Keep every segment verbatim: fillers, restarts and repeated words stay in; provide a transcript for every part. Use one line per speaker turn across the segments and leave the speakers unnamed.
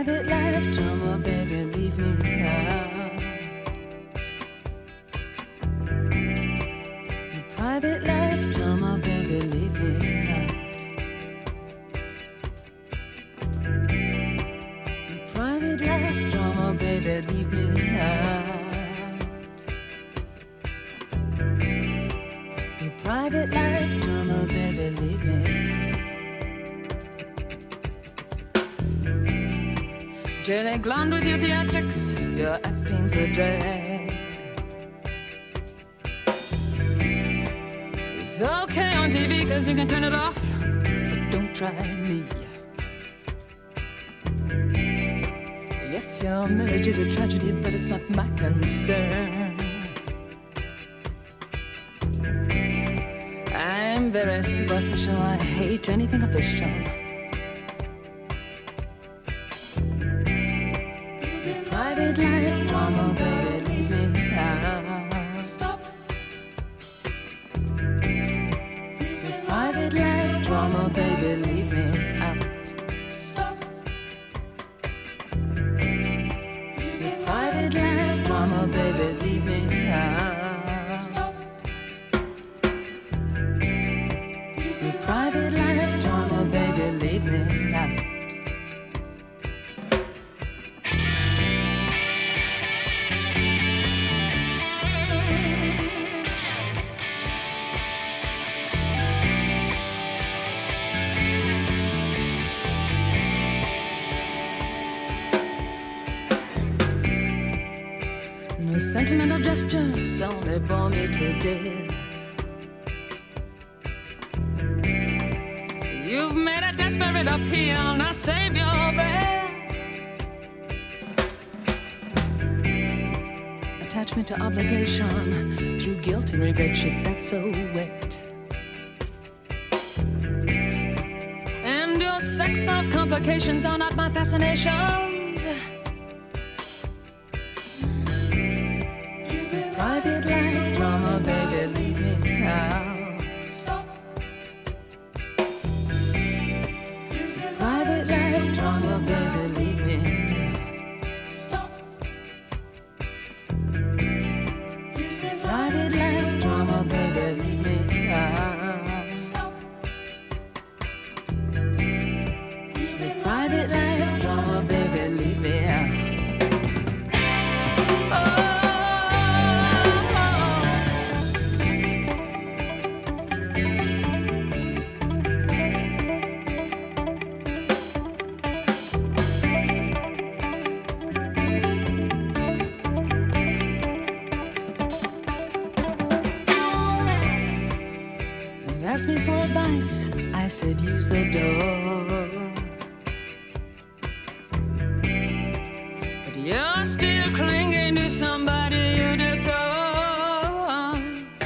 private life drama, baby, leave me out. Your private life drama, baby, leave me out. Your private life drama, baby, leave me out. Your private life drama, baby, leave me. Jelly glond with your theatrics, your acting's a drag. It's okay on T V cause you can turn it off, but don't try me. Yes, your marriage is a tragedy, but it's not my concern. I'm very superficial, I hate anything official. Private life drama, baby, leave me out. Stop. Your private life drama, baby, leave me out. Stop. Your private life drama, baby, leave me out. Stop. Your private life drama, baby, leave me out. Sentimental gestures only bore me to death. You've made a desperate appeal, now save your breath. Attachment to obligation through guilt and regret, shit that's so wet. And your sex of complications are not my fascinations. Private life drama, baby, leave me out. Stop. Private life drama, baby, leave me out. Stop. Private life drama, baby, leave me out. Stop. Private life drama, baby, leave me out. Asked me for advice, I said use the door. But you're still clinging to somebody you deplore.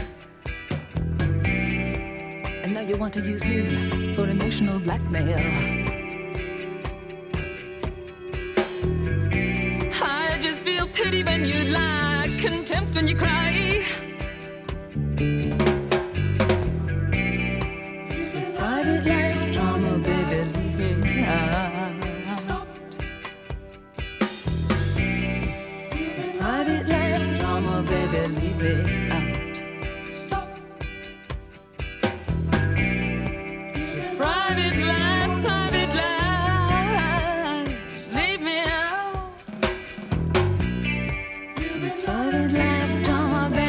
And now you want to use me for emotional blackmail. I just feel pity when you lie, contempt when you cry. Private life drama, baby, leave me out. Private life drama, baby, leave me out. Private life, private life, leave me out. Private life drama, baby.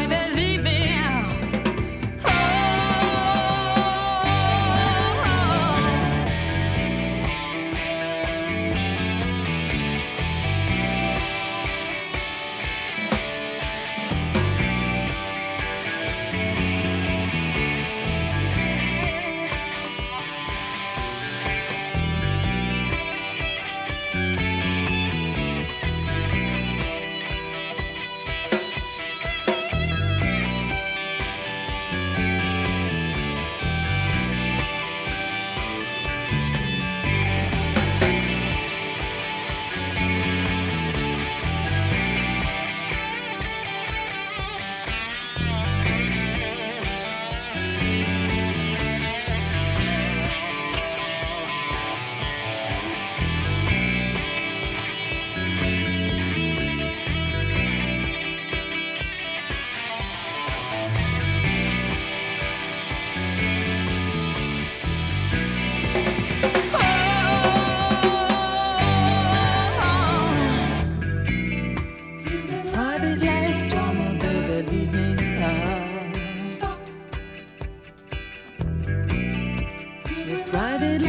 Your private